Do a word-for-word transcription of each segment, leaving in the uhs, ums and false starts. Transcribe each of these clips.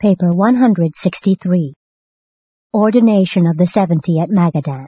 Paper one hundred sixty-three. Ordination of the Seventy at Magadan.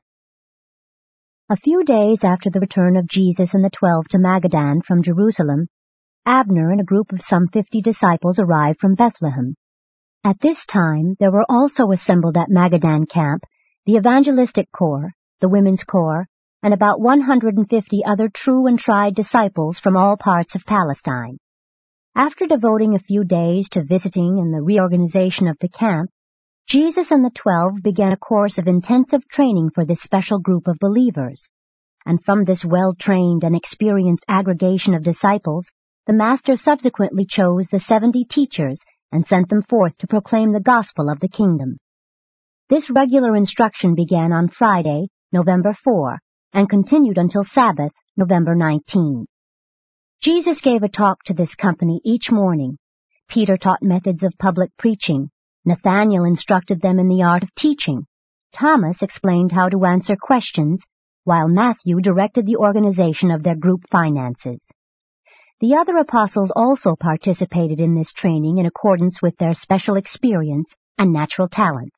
A few days after the return of Jesus and the Twelve to Magadan from Jerusalem, Abner and a group of some fifty disciples arrived from Bethlehem. At this time there were also assembled at Magadan camp the evangelistic corps, the women's corps, and about one hundred fifty other true and tried disciples from all parts of Palestine. After devoting a few days to visiting and the reorganization of the camp, Jesus and the Twelve began a course of intensive training for this special group of believers. And from this well-trained and experienced aggregation of disciples, the Master subsequently chose the seventy teachers and sent them forth to proclaim the gospel of the kingdom. This regular instruction began on Friday, November fourth, and continued until Sabbath, November nineteenth. Jesus gave a talk to this company each morning. Peter taught methods of public preaching. Nathanael instructed them in the art of teaching. Thomas explained how to answer questions, while Matthew directed the organization of their group finances. The other apostles also participated in this training in accordance with their special experience and natural talents.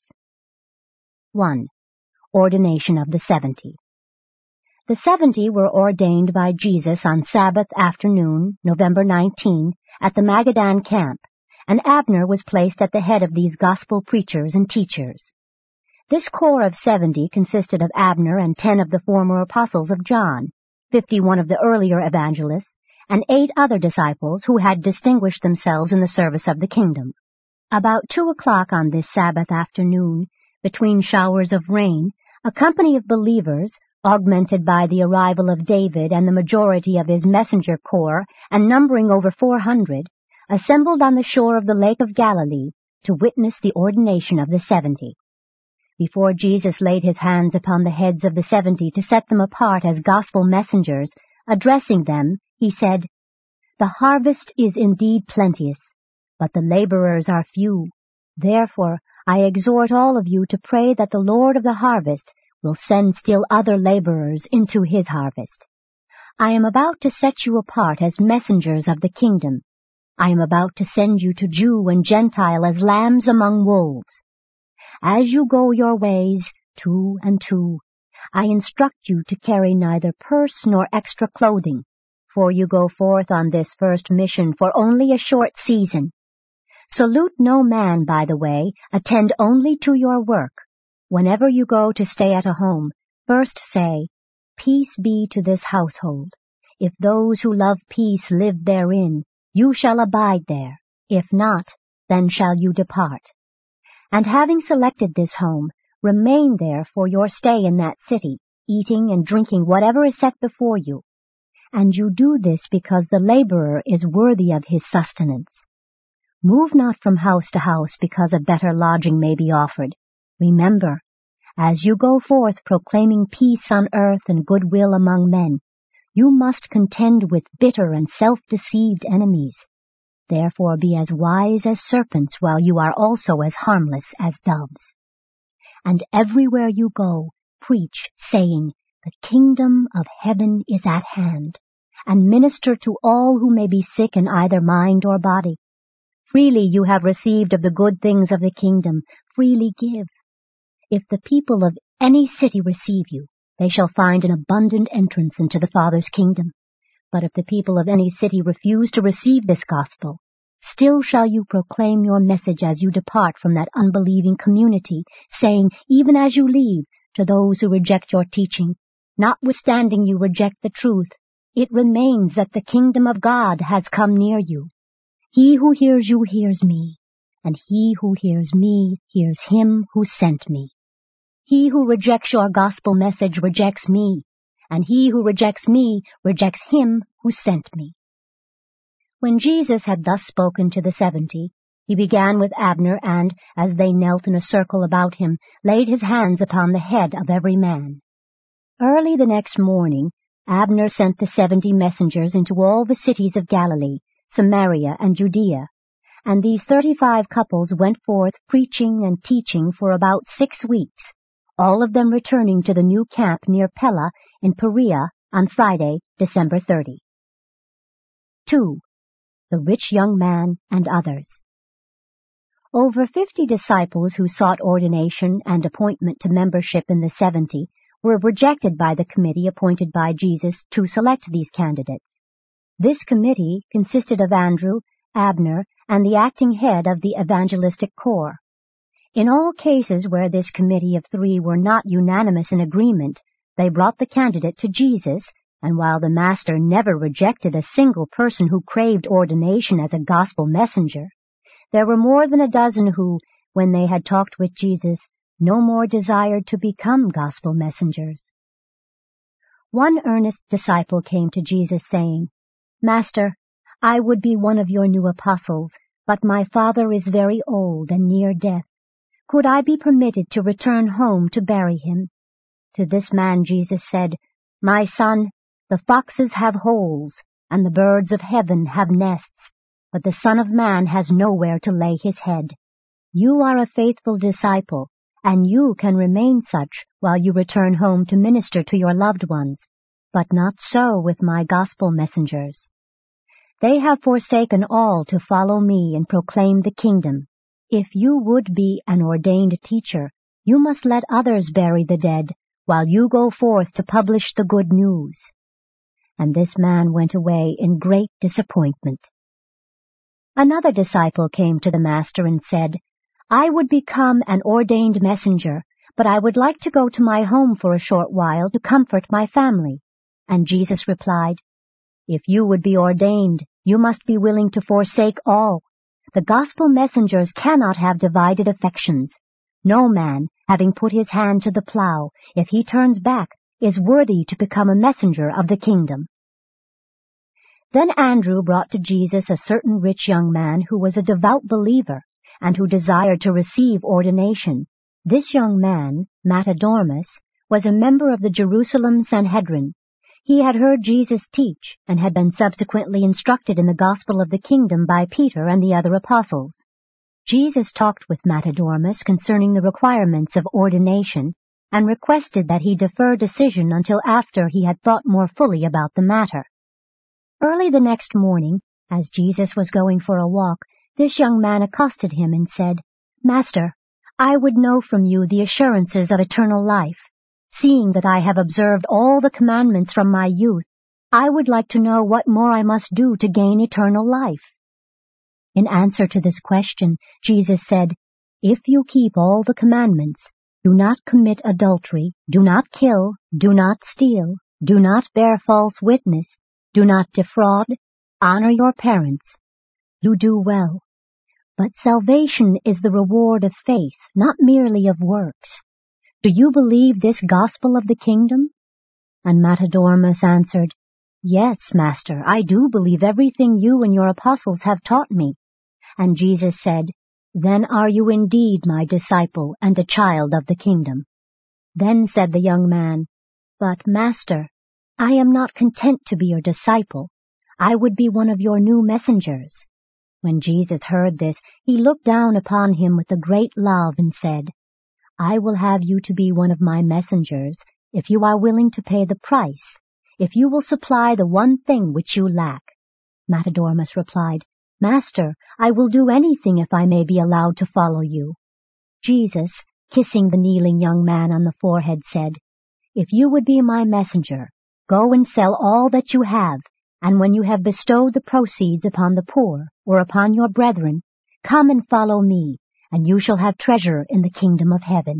one. Ordination of the Seventy. The seventy were ordained by Jesus on Sabbath afternoon, November nineteenth, at the Magadan camp, and Abner was placed at the head of these gospel preachers and teachers. This corps of seventy consisted of Abner and ten of the former apostles of John, fifty-one of the earlier evangelists, and eight other disciples who had distinguished themselves in the service of the kingdom. About two o'clock on this Sabbath afternoon, between showers of rain, a company of believers, augmented by the arrival of David and the majority of his messenger corps, and numbering over four hundred, assembled on the shore of the Lake of Galilee to witness the ordination of the seventy. Before Jesus laid his hands upon the heads of the seventy to set them apart as gospel messengers, addressing them, he said, "The harvest is indeed plenteous, but the laborers are few. Therefore I exhort all of you to pray that the Lord of the harvest will send still other laborers into his harvest. I am about to set you apart as messengers of the kingdom. I am about to send you to Jew and Gentile as lambs among wolves. As you go your ways, two and two, I instruct you to carry neither purse nor extra clothing, for you go forth on this first mission for only a short season. Salute no man by the way, attend only to your work. Whenever you go to stay at a home, first say, 'Peace be to this household.' If those who love peace live therein, you shall abide there. If not, then shall you depart. And having selected this home, remain there for your stay in that city, eating and drinking whatever is set before you. And you do this because the laborer is worthy of his sustenance. Move not from house to house because a better lodging may be offered. Remember, as you go forth proclaiming peace on earth and goodwill among men, you must contend with bitter and self-deceived enemies. Therefore be as wise as serpents while you are also as harmless as doves. And everywhere you go, preach, saying, 'The kingdom of heaven is at hand,' and minister to all who may be sick in either mind or body. Freely you have received of the good things of the kingdom, freely give. If the people of any city receive you, they shall find an abundant entrance into the Father's kingdom. But if the people of any city refuse to receive this gospel, still shall you proclaim your message as you depart from that unbelieving community, saying, even as you leave, to those who reject your teaching, notwithstanding you reject the truth, it remains that the kingdom of God has come near you. He who hears you hears me, and he who hears me hears him who sent me. He who rejects your gospel message rejects me, and he who rejects me rejects him who sent me." When Jesus had thus spoken to the seventy, he began with Abner and, as they knelt in a circle about him, laid his hands upon the head of every man. Early the next morning, Abner sent the seventy messengers into all the cities of Galilee, Samaria, and Judea, and these thirty-five couples went forth preaching and teaching for about six weeks, all of them returning to the new camp near Pella in Perea on Friday, December thirtieth. two. The rich young man and others. Over fifty disciples who sought ordination and appointment to membership in the seventy were rejected by the committee appointed by Jesus to select these candidates. This committee consisted of Andrew, Abner, and the acting head of the evangelistic corps. In all cases where this committee of three were not unanimous in agreement, they brought the candidate to Jesus, and while the Master never rejected a single person who craved ordination as a gospel messenger, there were more than a dozen who, when they had talked with Jesus, no more desired to become gospel messengers. One earnest disciple came to Jesus saying, "Master, I would be one of your new apostles, but my father is very old and near death. Could I be permitted to return home to bury him?" To this man Jesus said, "My son, the foxes have holes, and the birds of heaven have nests, but the Son of Man has nowhere to lay his head. You are a faithful disciple, and you can remain such while you return home to minister to your loved ones, but not so with my gospel messengers. They have forsaken all to follow me and proclaim the kingdom. If you would be an ordained teacher, you must let others bury the dead, while you go forth to publish the good news." And this man went away in great disappointment. Another disciple came to the Master and said, "I would become an ordained messenger, but I would like to go to my home for a short while to comfort my family." And Jesus replied, "If you would be ordained, you must be willing to forsake all. The gospel messengers cannot have divided affections. No man, having put his hand to the plow, if he turns back, is worthy to become a messenger of the kingdom." Then Andrew brought to Jesus a certain rich young man who was a devout believer, and who desired to receive ordination. This young man, Matadormus, was a member of the Jerusalem Sanhedrin. He had heard Jesus teach, and had been subsequently instructed in the gospel of the kingdom by Peter and the other apostles. Jesus talked with Matadormus concerning the requirements of ordination, and requested that he defer decision until after he had thought more fully about the matter. Early the next morning, as Jesus was going for a walk, this young man accosted him and said, "Master, I would know from you the assurances of eternal life. Seeing that I have observed all the commandments from my youth, I would like to know what more I must do to gain eternal life." In answer to this question, Jesus said, "If you keep all the commandments, do not commit adultery, do not kill, do not steal, do not bear false witness, do not defraud, honor your parents, you do well. But salvation is the reward of faith, not merely of works. Do you believe this gospel of the kingdom?" And Matadormus answered, "Yes, Master, I do believe everything you and your apostles have taught me." And Jesus said, "Then are you indeed my disciple and a child of the kingdom." Then said the young man, "But, Master, I am not content to be your disciple. I would be one of your new messengers." When Jesus heard this, he looked down upon him with a great love and said, "I will have you to be one of my messengers if you are willing to pay the price, if you will supply the one thing which you lack." Matadormus replied, "Master, I will do anything if I may be allowed to follow you." Jesus, kissing the kneeling young man on the forehead, said, "If you would be my messenger, go and sell all that you have, and when you have bestowed the proceeds upon the poor or upon your brethren, come and follow me, and you shall have treasure in the kingdom of heaven."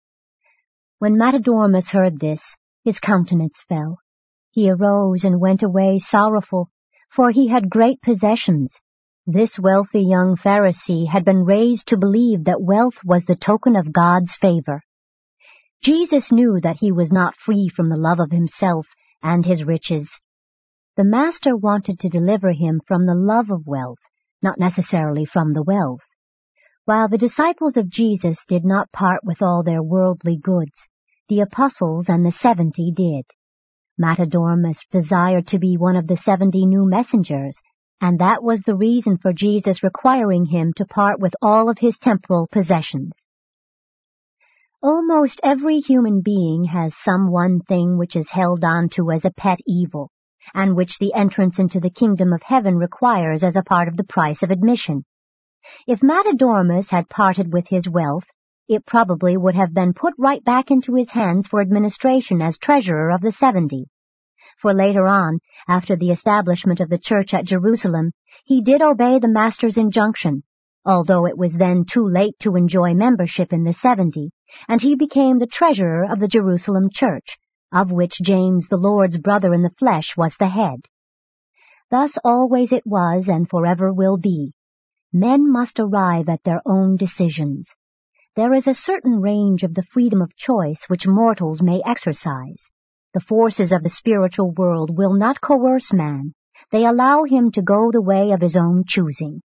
When Matadormus heard this, his countenance fell. He arose and went away sorrowful, for he had great possessions. This wealthy young Pharisee had been raised to believe that wealth was the token of God's favor. Jesus knew that he was not free from the love of himself and his riches. The Master wanted to deliver him from the love of wealth, not necessarily from the wealth. While the disciples of Jesus did not part with all their worldly goods, the apostles and the seventy did. Matadormus desired to be one of the seventy new messengers, and that was the reason for Jesus requiring him to part with all of his temporal possessions. Almost every human being has some one thing which is held on to as a pet evil, and which the entrance into the kingdom of heaven requires as a part of the price of admission. If Matadormus had parted with his wealth, it probably would have been put right back into his hands for administration as treasurer of the seventy. For later on, after the establishment of the church at Jerusalem, he did obey the master's injunction, although it was then too late to enjoy membership in the seventy, and he became the treasurer of the Jerusalem church, of which James, the Lord's brother in the flesh, was the head. Thus always it was and forever will be. Men must arrive at their own decisions. There is a certain range of the freedom of choice which mortals may exercise. The forces of the spiritual world will not coerce man. They allow him to go the way of his own choosing.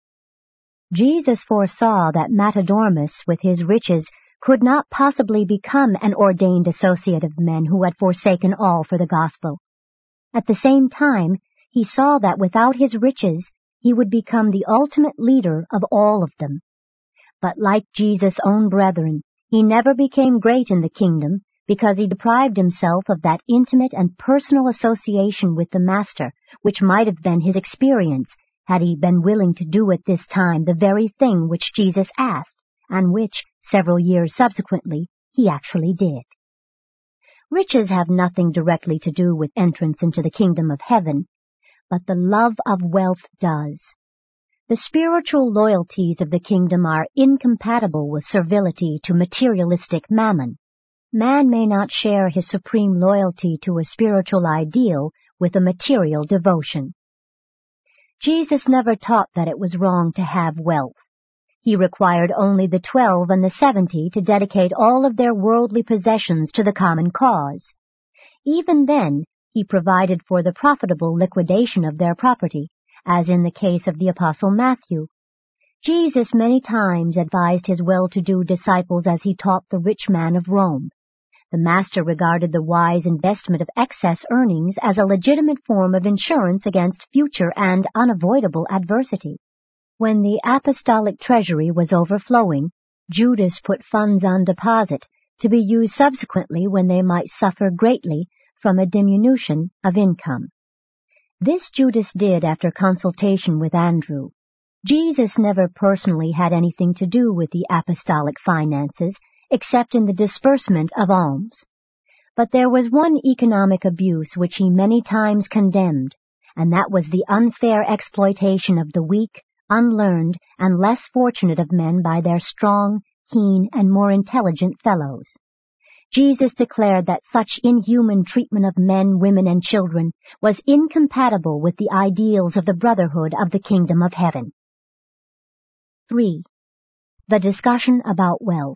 Jesus foresaw that Matadormus, with his riches, could not possibly become an ordained associate of men who had forsaken all for the gospel. At the same time, he saw that without his riches, he would become the ultimate leader of all of them. But like Jesus' own brethren, he never became great in the kingdom because he deprived himself of that intimate and personal association with the Master, which might have been his experience had he been willing to do at this time the very thing which Jesus asked, and which, several years subsequently, he actually did. Riches have nothing directly to do with entrance into the kingdom of heaven, but the love of wealth does. The spiritual loyalties of the kingdom are incompatible with servility to materialistic mammon. Man may not share his supreme loyalty to a spiritual ideal with a material devotion. Jesus never taught that it was wrong to have wealth. He required only the twelve and the seventy to dedicate all of their worldly possessions to the common cause. Even then, he provided for the profitable liquidation of their property, as in the case of the Apostle Matthew. Jesus many times advised his well-to-do disciples as he taught the rich man of Rome. The Master regarded the wise investment of excess earnings as a legitimate form of insurance against future and unavoidable adversity. When the apostolic treasury was overflowing, Judas put funds on deposit to be used subsequently when they might suffer greatly from a diminution of income. This Judas did after consultation with Andrew. Jesus never personally had anything to do with the apostolic finances, except in the disbursement of alms. But there was one economic abuse which he many times condemned, and that was the unfair exploitation of the weak, unlearned, and less fortunate of men by their strong, keen, and more intelligent fellows. Jesus declared that such inhuman treatment of men, women, and children was incompatible with the ideals of the brotherhood of the kingdom of heaven. three. The discussion about wealth.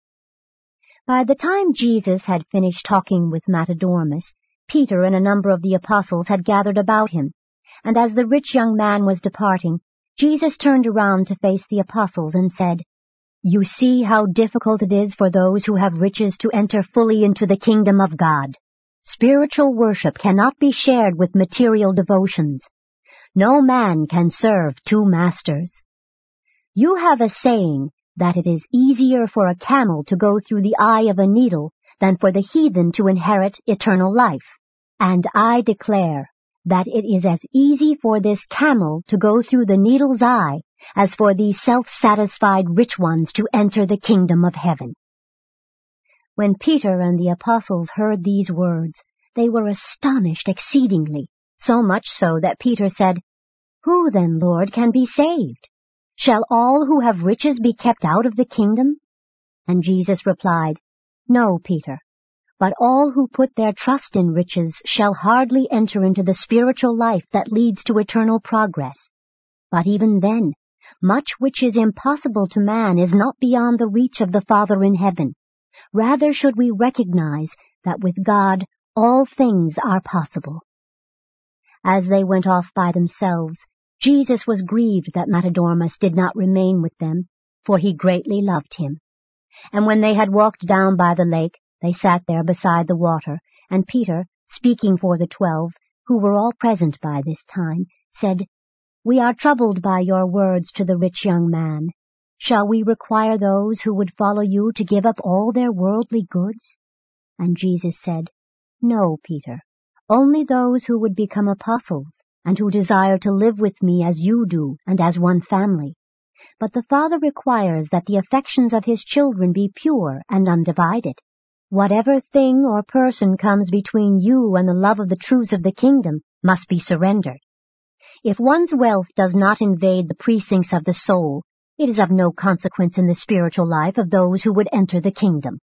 By the time Jesus had finished talking with Matadormus, Peter and a number of the apostles had gathered about him, and as the rich young man was departing, Jesus turned around to face the apostles and said, "You see how difficult it is for those who have riches to enter fully into the kingdom of God. Spiritual worship cannot be shared with material devotions. No man can serve two masters. You have a saying that it is easier for a camel to go through the eye of a needle than for the heathen to inherit eternal life. And I declare that it is as easy for this camel to go through the needle's eye as for these self-satisfied rich ones to enter the kingdom of heaven." When Peter and the apostles heard these words, they were astonished exceedingly, so much so that Peter said, "Who then, Lord, can be saved? Shall all who have riches be kept out of the kingdom?" And Jesus replied, "No, Peter, but all who put their trust in riches shall hardly enter into the spiritual life that leads to eternal progress. But even then, much which is impossible to man is not beyond the reach of the Father in heaven. Rather should we recognize that with God all things are possible." As they went off by themselves, Jesus was grieved that Matadormus did not remain with them, for he greatly loved him. And when they had walked down by the lake, they sat there beside the water, and Peter, speaking for the twelve, who were all present by this time, said, "We are troubled by your words to the rich young man. Shall we require those who would follow you to give up all their worldly goods?" And Jesus said, "No, Peter, only those who would become apostles, and who desire to live with me as you do and as one family. But the Father requires that the affections of his children be pure and undivided. Whatever thing or person comes between you and the love of the truths of the kingdom must be surrendered. If one's wealth does not invade the precincts of the soul, it is of no consequence in the spiritual life of those who would enter the kingdom.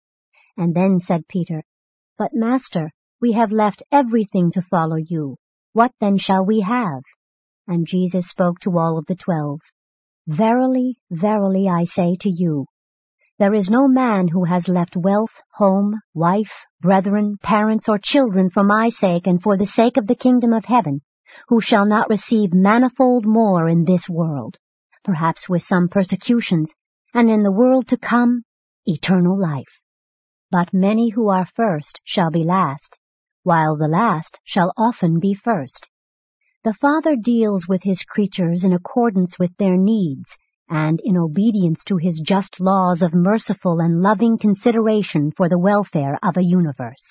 And then said Peter, But, Master, we have left everything to follow you. What then shall we have? And Jesus spoke to all of the twelve, Verily, verily, I say to you, there is no man who has left wealth, home, wife, brethren, parents, or children for my sake and for the sake of the kingdom of heaven, who shall not receive manifold more in this world, perhaps with some persecutions, and in the world to come, eternal life. But many who are first shall be last, while the last shall often be first. The Father deals with his creatures in accordance with their needs, and in obedience to his just laws of merciful and loving consideration for the welfare of a universe.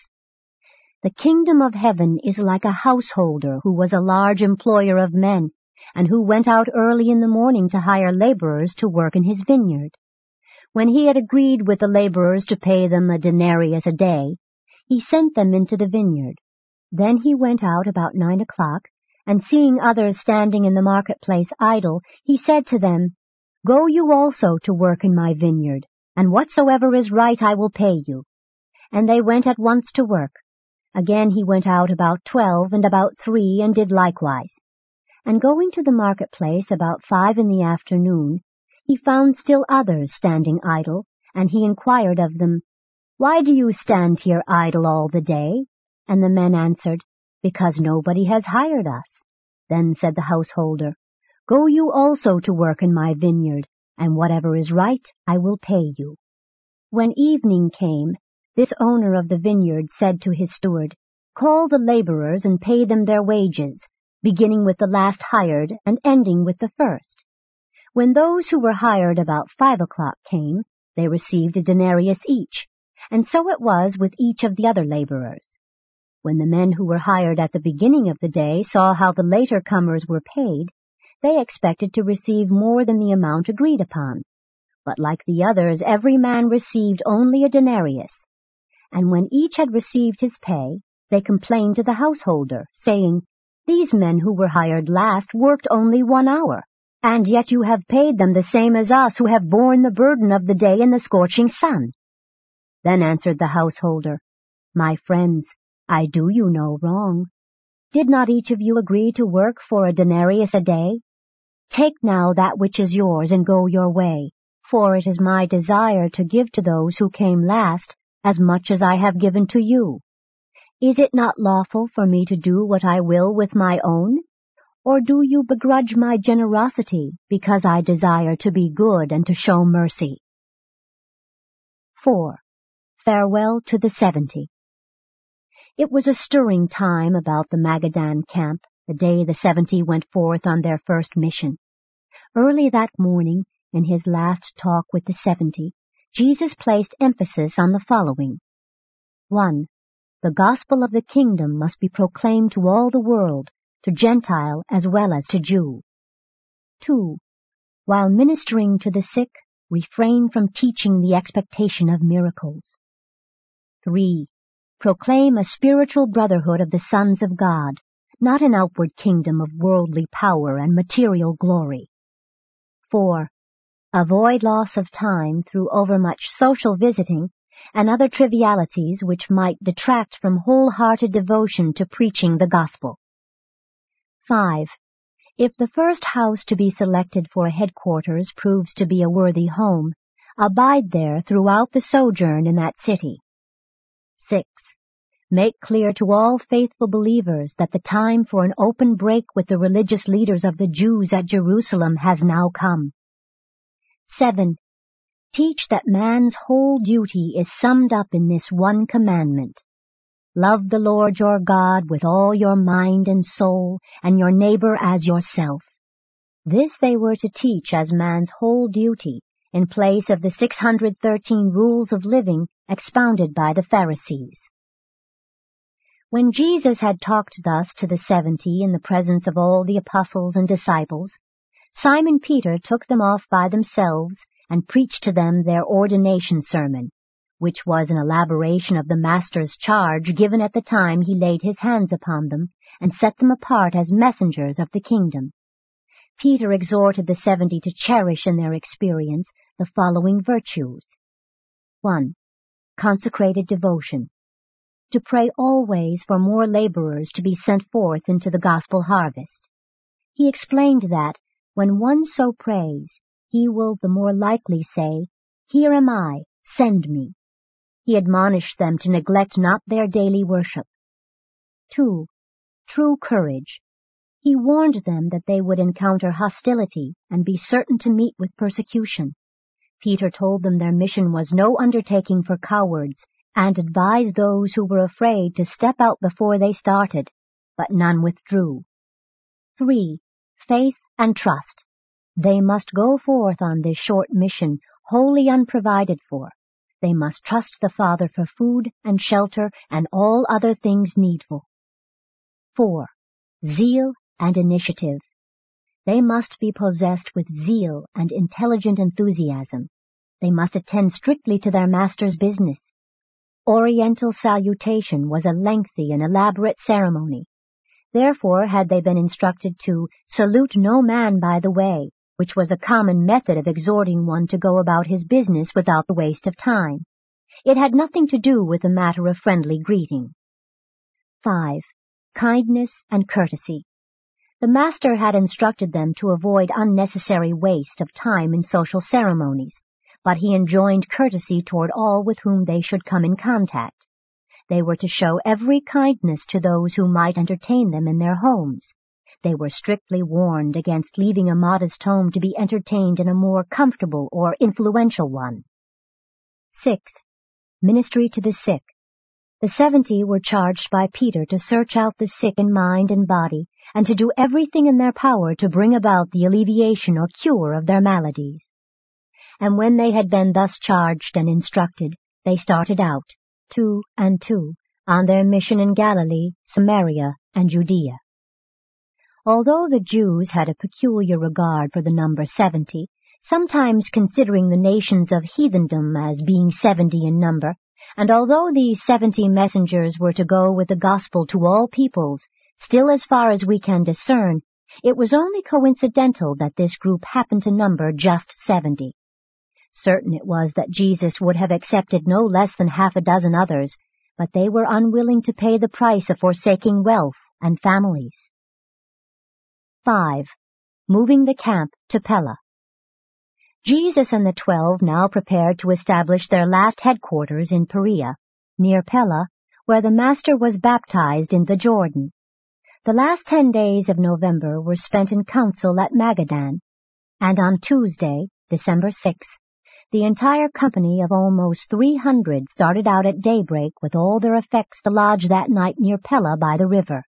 The kingdom of heaven is like a householder who was a large employer of men, and who went out early in the morning to hire laborers to work in his vineyard. When he had agreed with the laborers to pay them a denarius a day, he sent them into the vineyard. Then he went out about nine o'clock, and seeing others standing in the marketplace idle, he said to them, Go you also to work in my vineyard, and whatsoever is right I will pay you. And they went at once to work. Again he went out about twelve and about three, and did likewise. And going to the marketplace about five in the afternoon, he found still others standing idle, and he inquired of them, Why do you stand here idle all the day? And the men answered, Because nobody has hired us. Then said the householder, Go you also to work in my vineyard, and whatever is right I will pay you. When evening came, this owner of the vineyard said to his steward, Call the laborers and pay them their wages, beginning with the last hired and ending with the first. When those who were hired about five o'clock came, they received a denarius each, and so it was with each of the other laborers. When the men who were hired at the beginning of the day saw how the later comers were paid, they expected to receive more than the amount agreed upon. But like the others, every man received only a denarius. And when each had received his pay, they complained to the householder, saying, These men who were hired last worked only one hour, and yet you have paid them the same as us who have borne the burden of the day in the scorching sun. Then answered the householder, My friends, I do you no wrong. Did not each of you agree to work for a denarius a day? Take now that which is yours and go your way, for it is my desire to give to those who came last as much as I have given to you. Is it not lawful for me to do what I will with my own? Or do you begrudge my generosity because I desire to be good and to show mercy? four. Farewell to the Seventy. It was a stirring time about the Magadan camp, the day the seventy went forth on their first mission. Early that morning, in his last talk with the seventy, Jesus placed emphasis on the following. One. The gospel of the kingdom must be proclaimed to all the world, to Gentile as well as to Jew. Two. While ministering to the sick, refrain from teaching the expectation of miracles. Three. Proclaim a spiritual brotherhood of the sons of God, not an outward kingdom of worldly power and material glory. Four. Avoid loss of time through overmuch social visiting and other trivialities which might detract from wholehearted devotion to preaching the gospel. Five. If the first house to be selected for a headquarters proves to be a worthy home, abide there throughout the sojourn in that city. Six. Make clear to all faithful believers that the time for an open break with the religious leaders of the Jews at Jerusalem has now come. Seven. Teach that man's whole duty is summed up in this one commandment. Love the Lord your God with all your mind and soul, and your neighbor as yourself. This they were to teach as man's whole duty, in place of the six hundred thirteen rules of living expounded by the Pharisees. When Jesus had talked thus to the seventy in the presence of all the apostles and disciples, Simon Peter took them off by themselves and preached to them their ordination sermon, which was an elaboration of the Master's charge given at the time he laid his hands upon them and set them apart as messengers of the kingdom. Peter exhorted the seventy to cherish in their experience the following virtues. one. Consecrated devotion. To pray always for more laborers to be sent forth into the gospel harvest. He explained that, when one so prays, he will the more likely say, "Here am I, send me." He admonished them to neglect not their daily worship. Two. True courage. He warned them that they would encounter hostility and be certain to meet with persecution. Peter told them their mission was no undertaking for cowards, and advised those who were afraid to step out before they started, but none withdrew. Three. Faith and trust. They must go forth on this short mission wholly unprovided for. They must trust the Father for food and shelter and all other things needful. Four. Zeal and initiative. They must be possessed with zeal and intelligent enthusiasm. They must attend strictly to their Master's business. Oriental salutation was a lengthy and elaborate ceremony. Therefore had they been instructed to salute no man by the way, which was a common method of exhorting one to go about his business without the waste of time. It had nothing to do with a matter of friendly greeting. Five. Kindness and courtesy. The Master had instructed them to avoid unnecessary waste of time in social ceremonies, but he enjoined courtesy toward all with whom they should come in contact. They were to show every kindness to those who might entertain them in their homes. They were strictly warned against leaving a modest home to be entertained in a more comfortable or influential one. Six. Ministry to the sick. The seventy were charged by Peter to search out the sick in mind and body, and to do everything in their power to bring about the alleviation or cure of their maladies. And when they had been thus charged and instructed, they started out, two and two, on their mission in Galilee, Samaria, and Judea. Although the Jews had a peculiar regard for the number seventy, sometimes considering the nations of heathendom as being seventy in number, and although these seventy messengers were to go with the gospel to all peoples, still as far as we can discern, it was only coincidental that this group happened to number just seventy. Certain it was that Jesus would have accepted no less than half a dozen others, but they were unwilling to pay the price of forsaking wealth and families. Five. Moving the camp to Pella. Jesus and the twelve now prepared to establish their last headquarters in Perea, near Pella, where the Master was baptized in the Jordan. The last ten days of November were spent in council at Magadan, and on Tuesday, December sixth, the entire company of almost three hundred started out at daybreak with all their effects to lodge that night near Pella by the river.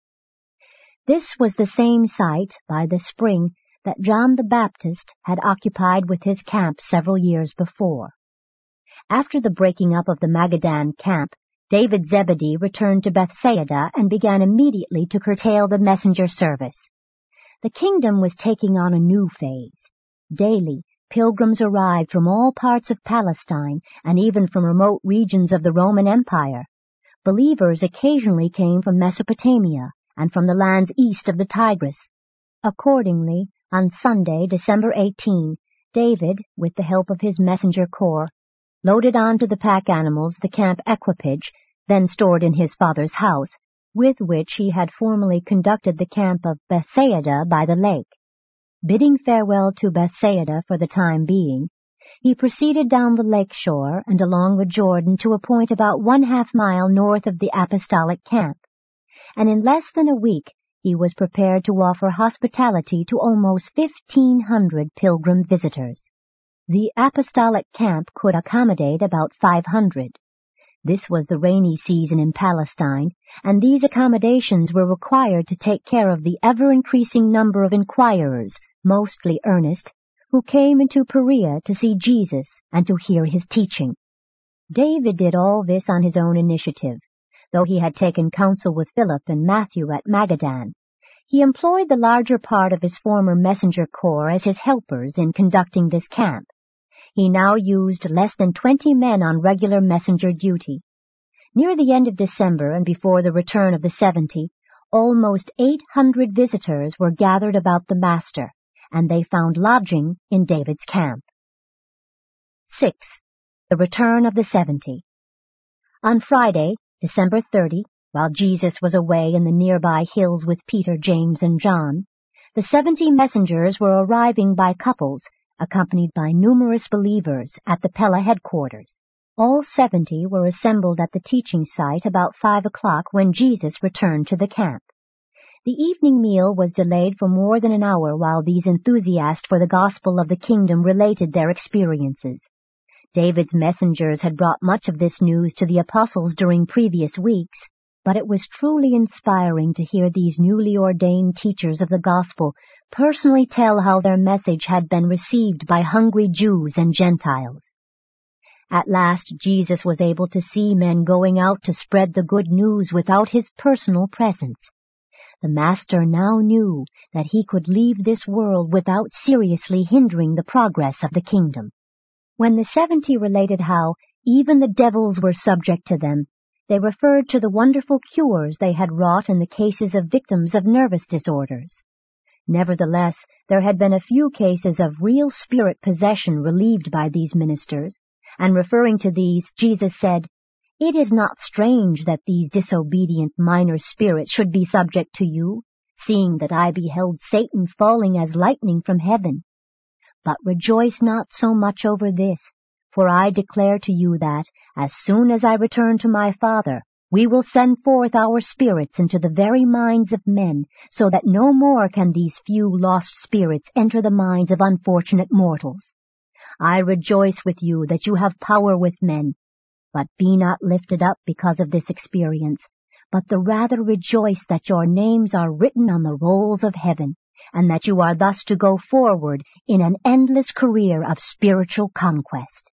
This was the same site, by the spring, that John the Baptist had occupied with his camp several years before. After the breaking up of the Magadan camp, David Zebedee returned to Bethsaida and began immediately to curtail the messenger service. The kingdom was taking on a new phase. Daily, pilgrims arrived from all parts of Palestine and even from remote regions of the Roman Empire. Believers occasionally came from Mesopotamia and from the lands east of the Tigris. Accordingly, on Sunday, December eighteenth, David, with the help of his messenger corps, loaded onto the pack animals the camp equipage, then stored in his father's house, with which he had formerly conducted the camp of Bethsaida by the lake. Bidding farewell to Bethsaida for the time being, he proceeded down the lake shore and along the Jordan to a point about one half mile north of the apostolic camp, and in less than a week he was prepared to offer hospitality to almost fifteen hundred pilgrim visitors. The apostolic camp could accommodate about five hundred. This was the rainy season in Palestine, and these accommodations were required to take care of the ever-increasing number of inquirers, mostly earnest, who came into Perea to see Jesus and to hear his teaching. David did all this on his own initiative, though he had taken counsel with Philip and Matthew at Magadan. He employed the larger part of his former messenger corps as his helpers in conducting this camp. He now used less than twenty men on regular messenger duty. Near the end of December and before the return of the seventy, almost eight hundred visitors were gathered about the Master, and they found lodging in David's camp. Six. The return of the seventy. On Friday, December thirtieth, while Jesus was away in the nearby hills with Peter, James, and John, the seventy messengers were arriving by couples, accompanied by numerous believers at the Pella headquarters. All seventy were assembled at the teaching site about five o'clock when Jesus returned to the camp. The evening meal was delayed for more than an hour while these enthusiasts for the gospel of the kingdom related their experiences. David's messengers had brought much of this news to the apostles during previous weeks, but it was truly inspiring to hear these newly ordained teachers of the gospel personally tell how their message had been received by hungry Jews and Gentiles. At last Jesus was able to see men going out to spread the good news without his personal presence. The Master now knew that he could leave this world without seriously hindering the progress of the kingdom. When the seventy related how even the devils were subject to them, they referred to the wonderful cures they had wrought in the cases of victims of nervous disorders. Nevertheless, there had been a few cases of real spirit possession relieved by these ministers, and referring to these, Jesus said, "It is not strange that these disobedient minor spirits should be subject to you, seeing that I beheld Satan falling as lightning from heaven. But rejoice not so much over this, for I declare to you that, as soon as I return to my Father, we will send forth our spirits into the very minds of men, so that no more can these few lost spirits enter the minds of unfortunate mortals. I rejoice with you that you have power with men, but be not lifted up because of this experience, but the rather rejoice that your names are written on the rolls of heaven, and that you are thus to go forward in an endless career of spiritual conquest."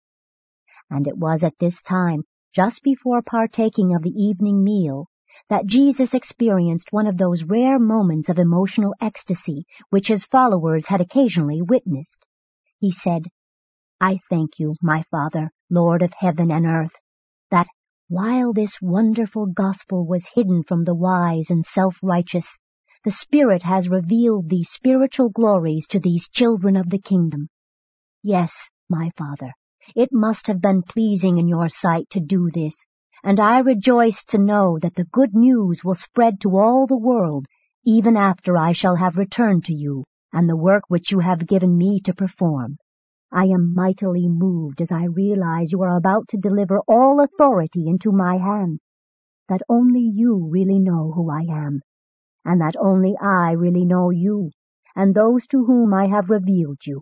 And it was at this time, just before partaking of the evening meal, that Jesus experienced one of those rare moments of emotional ecstasy which his followers had occasionally witnessed. He said, "I thank you, my Father, Lord of heaven and earth, that, while this wonderful gospel was hidden from the wise and self-righteous, the Spirit has revealed these spiritual glories to these children of the kingdom. Yes, my Father, it must have been pleasing in your sight to do this, and I rejoice to know that the good news will spread to all the world, even after I shall have returned to you, and the work which you have given me to perform. I am mightily moved as I realize you are about to deliver all authority into my hands, that only you really know who I am, and that only I really know you, and those to whom I have revealed you.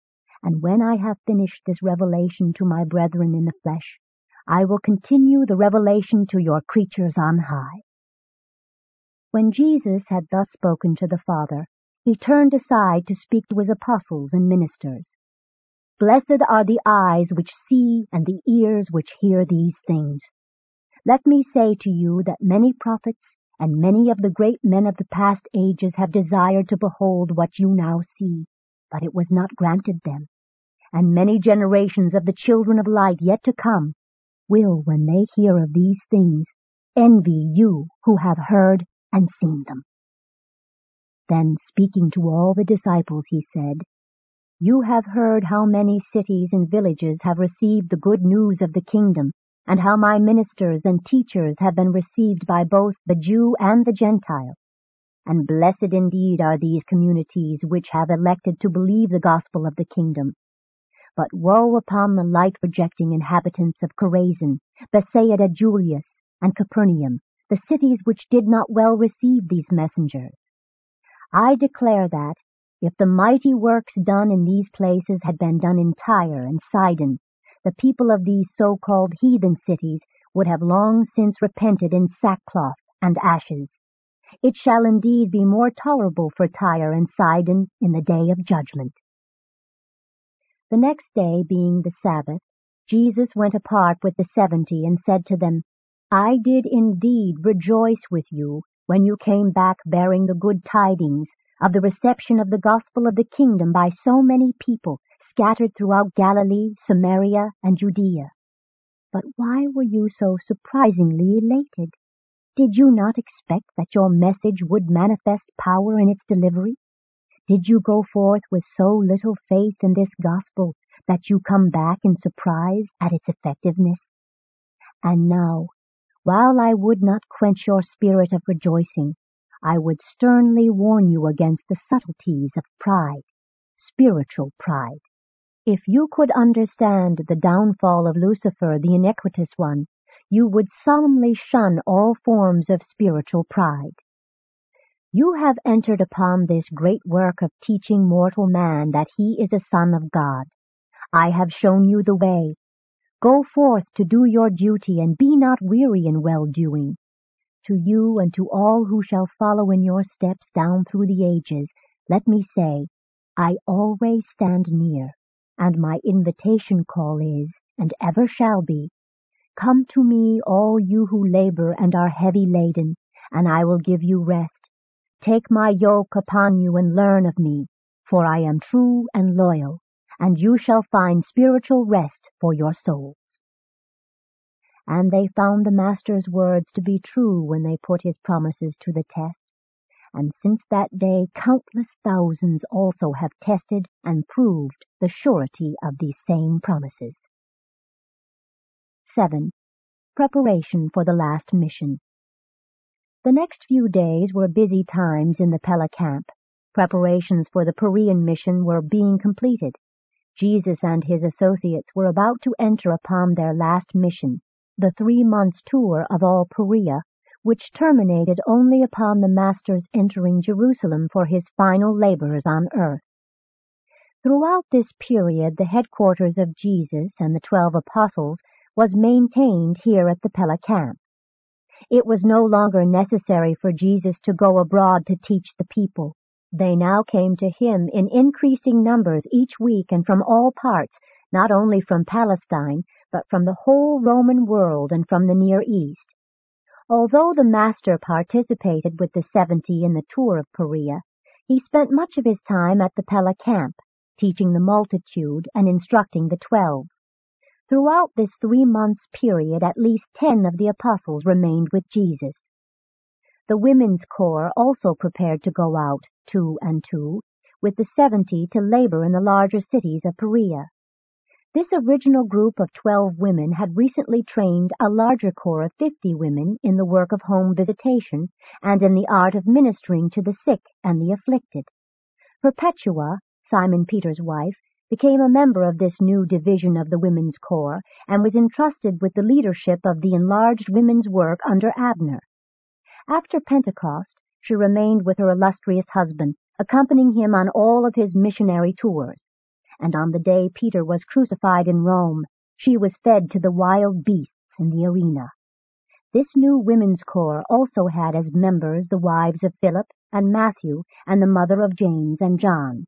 And when I have finished this revelation to my brethren in the flesh, I will continue the revelation to your creatures on high." When Jesus had thus spoken to the Father, he turned aside to speak to his apostles and ministers. "Blessed are the eyes which see and the ears which hear these things. Let me say to you that many prophets and many of the great men of the past ages have desired to behold what you now see, but it was not granted them. And many generations of the children of light yet to come will, when they hear of these things, envy you who have heard and seen them." Then, speaking to all the disciples, he said, "You have heard how many cities and villages have received the good news of the kingdom, and how my ministers and teachers have been received by both the Jew and the Gentile. And blessed indeed are these communities which have elected to believe the gospel of the kingdom. But woe upon the light-rejecting inhabitants of Chorazin, Bethsaida Julius, and Capernaum, the cities which did not well receive these messengers. I declare that, if the mighty works done in these places had been done in Tyre and Sidon, the people of these so-called heathen cities would have long since repented in sackcloth and ashes. It shall indeed be more tolerable for Tyre and Sidon in the day of judgment." The next day, being the Sabbath, Jesus went apart with the seventy and said to them, "I did indeed rejoice with you when you came back bearing the good tidings of the reception of the gospel of the kingdom by so many people scattered throughout Galilee, Samaria, and Judea. But why were you so surprisingly elated? Did you not expect that your message would manifest power in its delivery? Did you go forth with so little faith in this gospel that you come back in surprise at its effectiveness? And now, while I would not quench your spirit of rejoicing, I would sternly warn you against the subtleties of pride, spiritual pride. If you could understand the downfall of Lucifer, the iniquitous one, you would solemnly shun all forms of spiritual pride. You have entered upon this great work of teaching mortal man that he is a son of God. I have shown you the way. Go forth to do your duty, and be not weary in well-doing. To you and to all who shall follow in your steps down through the ages, let me say, I always stand near, and my invitation call is, and ever shall be, come to me, all you who labor and are heavy laden, and I will give you rest. Take my yoke upon you and learn of me, for I am true and loyal, and you shall find spiritual rest for your souls. And they found the Master's words to be true when they put his promises to the test, and since that day countless thousands also have tested and proved the surety of these same promises. seven. Preparation for the last mission. The next few days were busy times in the Pella camp. Preparations for the Perean mission were being completed. Jesus and his associates were about to enter upon their last mission, the three months' tour of all Perea, which terminated only upon the Master's entering Jerusalem for his final labors on earth. Throughout this period, the headquarters of Jesus and the twelve apostles was maintained here at the Pella camp. It was no longer necessary for Jesus to go abroad to teach the people. They now came to him in increasing numbers each week and from all parts, not only from Palestine, but from the whole Roman world and from the Near East. Although the Master participated with the seventy in the tour of Perea, he spent much of his time at the Pella camp, teaching the multitude and instructing the twelve. Throughout this three months period, at least ten of the apostles remained with Jesus. The women's corps also prepared to go out, two and two, with the seventy to labor in the larger cities of Perea. This original group of twelve women had recently trained a larger corps of fifty women in the work of home visitation and in the art of ministering to the sick and the afflicted. Perpetua, Simon Peter's wife, became a member of this new division of the women's corps and was entrusted with the leadership of the enlarged women's work under Abner. After Pentecost, she remained with her illustrious husband, accompanying him on all of his missionary tours. And on the day Peter was crucified in Rome, she was fed to the wild beasts in the arena. This new women's corps also had as members the wives of Philip and Matthew and the mother of James and John.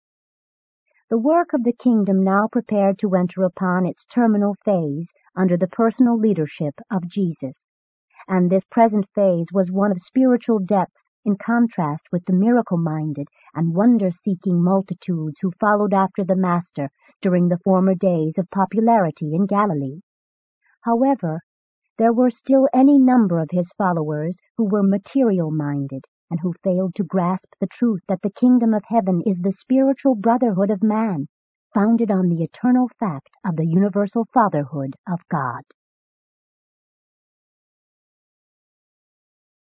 The work of the kingdom now prepared to enter upon its terminal phase under the personal leadership of Jesus. And this present phase was one of spiritual depth in contrast with the miracle-minded and wonder-seeking multitudes who followed after the Master during the former days of popularity in Galilee. However, there were still any number of his followers who were material-minded and who failed to grasp the truth that the kingdom of heaven is the spiritual brotherhood of man, founded on the eternal fact of the universal fatherhood of God.